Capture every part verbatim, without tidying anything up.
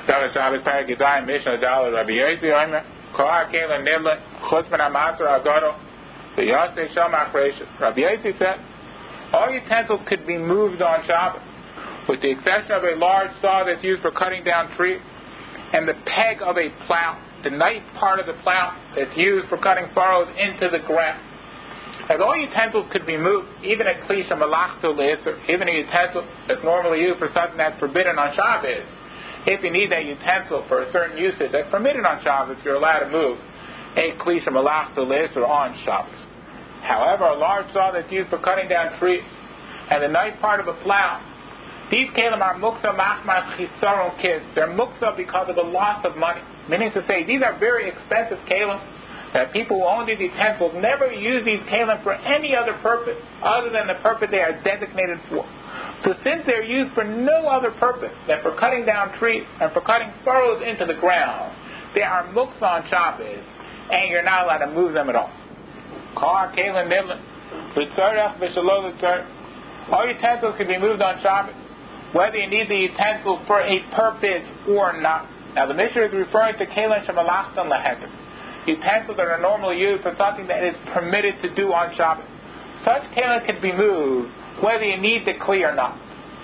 Shabbos Shabbos Parak Yadayim Mishnah Daled Rabbi Yosi Omer Kol HaKelim Nidlin Chutz Min HaMatzor HaGadol V'Yaseh Shel Machreshes. Rabbi Yosi said, all utensils could be moved on Shabbos, with the exception of a large saw that's used for cutting down trees, and the peg of a plow, the knife part of the plow that's used for cutting furrows into the ground. As all utensils could be moved, even a klisha malachto le'isr, even a utensil that's normally used for something that's forbidden on Shabbos, if you need that utensil for a certain usage that's permitted on Shabbos, you're allowed to move a klisha malachto le'isr on Shabbos. However, a large saw that's used for cutting down trees, and the knife part of a plow, these kelim are muksa machmas chisaron kis. They're muksa because of the loss of money. Meaning to say, these are very expensive kelim, that people who own these utensils never use these kelim for any other purpose other than the purpose they are designated for. So since they're used for no other purpose than for cutting down trees and for cutting furrows into the ground, they are muksa on Shabbos, and you're not allowed to move them at all. All utensils can be moved on Shabbos, whether you need the utensils for a purpose or not. Now the Mishnah is referring to kelim shemalachtan leheter, utensils that are normally used for something that is permitted to do on Shabbos. Such kelim can be moved whether you need the kli or not.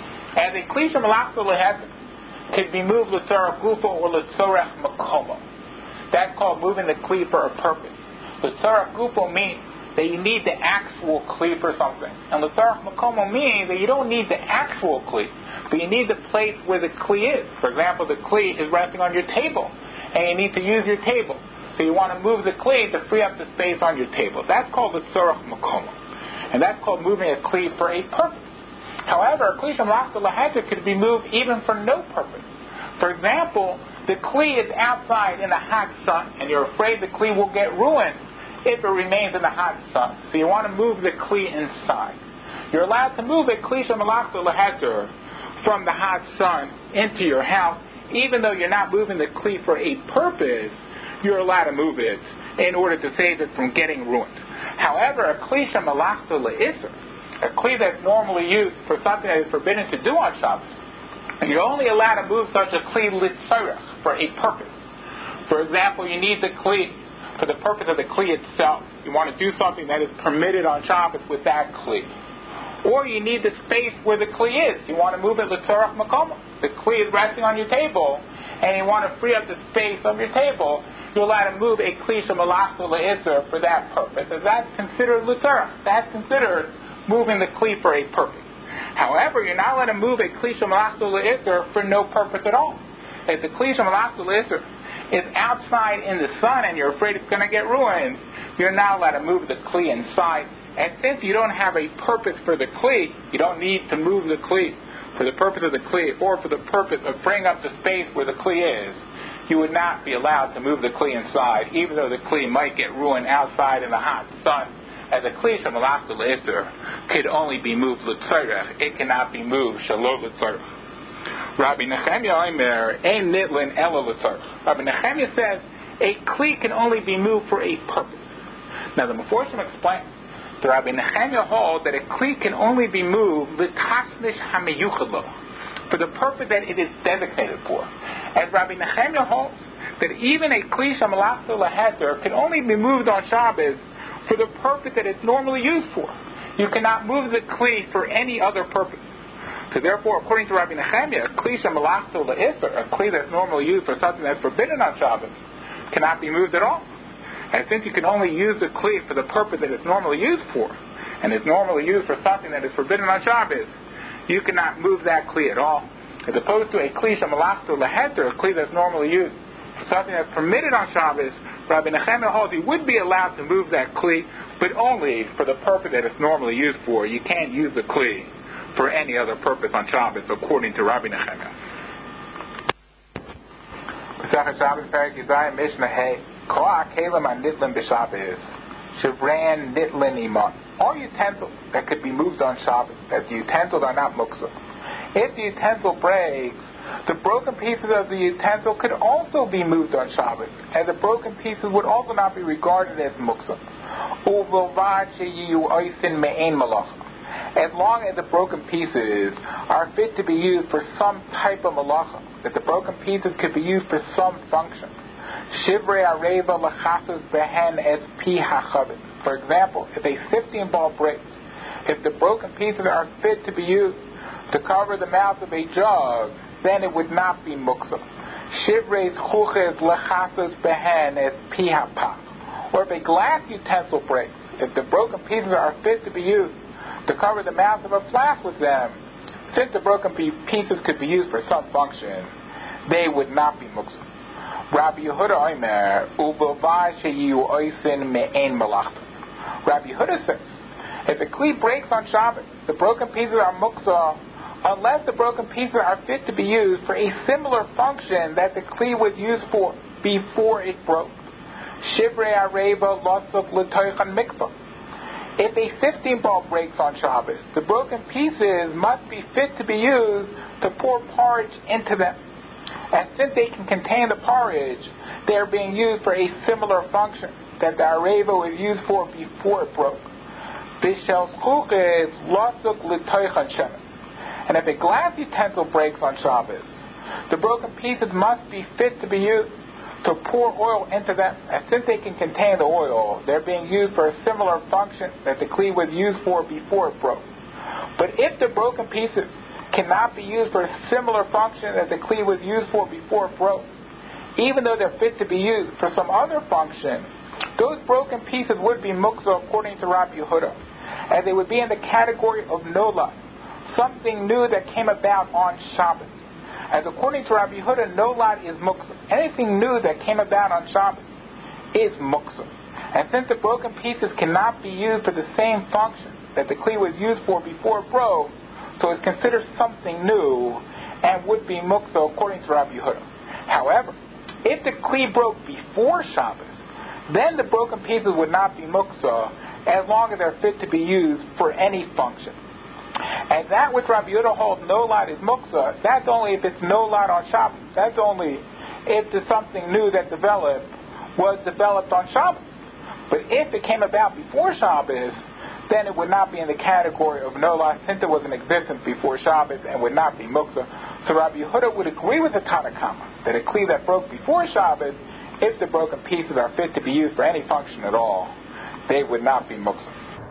As a kli shemalachtan leheter can be moved l'tzorach gufo or l'tzorach makomo. That's called moving the kli for a purpose. L'tzorach gufo means that you need the actual kli for something. And l'tzorach makomo means that you don't need the actual kli, but you need the place where the kli is. For example, the kli is resting on your table, and you need to use your table. So you want to move the kli to free up the space on your table. That's called l'tzorach makomo. And that's called moving a kli for a purpose. However, a kli shemalachta leheter could be moved even for no purpose. For example, the kli is outside in the hot sun, and you're afraid the kli will get ruined if it remains in the hot sun. So you want to move the kli inside. You're allowed to move a kli shemalachta leheter from the hot sun into your house, even though you're not moving the kli for a purpose. You're allowed to move it in order to save it from getting ruined. However, a kli shemalachta le'isr, a kli that's normally used for something that is forbidden to do on Shabbos, and you're only allowed to move such a kli litzorach, for a purpose. For example, you need the kli for the purpose of the kli itself. You want to do something that is permitted on Shabbos with that kli. Or you need the space where the kli is. You want to move it l'tzorach makomo. The kli is resting on your table, and you want to free up the space of your table. You're allowed to move a kli shemalachta le'isr for that purpose. And that's considered l'tzorach. That's considered moving the kli for a purpose. However, you're not allowed to move a kli shemalachta le'isr for no purpose at all. If the kli shemalachta le'isr is outside in the sun and you're afraid it's going to get ruined, you're not allowed to move the kli inside. And since you don't have a purpose for the kli, you don't need to move the kli for the purpose of the kli or for the purpose of freeing up the space where the kli is, you would not be allowed to move the kli inside, even though the kli might get ruined outside in the hot sun. As a kli shemalachta le'isr could only be moved l'tzorach, it cannot be moved shalom l'tzorach. Rabbi Nechemia Omer, ein nitlin ela l'tzorach. Rabbi Nechemia says a kli can only be moved for a purpose. Now the Meforshim explain that Rabbi Nechemia holds that a kli can only be moved l'tasnish hameyuchad lo, for the purpose that it is designated for. As Rabbi Nechemia holds that even a kli shemalachta leheter can only be moved on Shabbos for the purpose that it's normally used for. You cannot move the kli for any other purpose. So therefore, according to Rabbi Nechemia, a kli shemalachta le'isr, a kli that's normally used for something that's forbidden on Shabbos, cannot be moved at all. And since you can only use the kli for the purpose that it's normally used for, and it's normally used for something that is forbidden on Shabbos, you cannot move that kli at all. As opposed to a kli shemalachta leheter, a kli that's normally used for something that's permitted on Shabbos, Rabbi Nechemia holds you would be allowed to move that kli, but only for the purpose that it's normally used for. You can't use the kli for any other purpose on Shabbos, according to Rabbi Nechemia. Pesach Shabbos Perik Yizayim Mishnah Hey Kol HaKelim HaNitlin B'Shabbos Shivran Nitlin Iman. All utensils that could be moved on Shabbos, that the utensils are not muksa. If the utensil breaks, the broken pieces of the utensil could also be moved on Shabbos, and the broken pieces would also not be regarded as muksa. as long as the broken pieces are fit to be used for some type of malacha, that the broken pieces could be used for some function. Shivrei areva lachasas behen es pi hachavit. For example, if a fifteen ball breaks, if the broken pieces are fit to be used to cover the mouth of a jug, then it would not be muksa. Shivrei chuches lachasas behen es pi hapach. Or if a glass utensil breaks, if the broken pieces are fit to be used to cover the mouth of a flask with them, since the broken pieces could be used for some function, they would not be muksa. Rabbi Yehuda Omer, u'b'vai sheyu oisin me'ein malachta. Rabbi Yehuda says, if a kli breaks on Shabbat, the broken pieces are muksa, unless the broken pieces are fit to be used for a similar function that the kli was used for before it broke. Shivrei areva lotzuk l'toichan mikvah. If a fifteen ball breaks on Shabbos, the broken pieces must be fit to be used to pour porridge into them. And since they can contain the porridge, they are being used for a similar function that the areva was used for before it broke. And if a glass utensil breaks on Shabbos, the broken pieces must be fit to be used to pour oil into them, and since they can contain the oil, they're being used for a similar function that the kli was used for before it broke. But if the broken pieces cannot be used for a similar function that the kli was used for before it broke, even though they're fit to be used for some other function, those broken pieces would be muksa according to Rabbi Yehuda, as they would be in the category of nola, something new that came about on Shabbat. As according to Rabbi Yehuda, nolad is muksa. Anything new that came about on Shabbat is muksa. And since the broken pieces cannot be used for the same function that the kli was used for before it broke, so it's considered something new and would be muksa according to Rabbi Yehuda. However, if the kli broke before Shabbos, then the broken pieces would not be muksa as long as they're fit to be used for any function. And that which Rabbi Yehuda holds nolad is muksa, that's only if it's nolad on Shabbos. That's only if there's something new that developed was developed on Shabbos. But if it came about before Shabbos, then it would not be in the category of nolad since it was in existence before Shabbos and would not be muksa. So Rabbi Yehuda would agree with the Tanna Kama that a kli that broke before Shabbos, if the broken pieces are fit to be used for any function at all, they would not be muksa.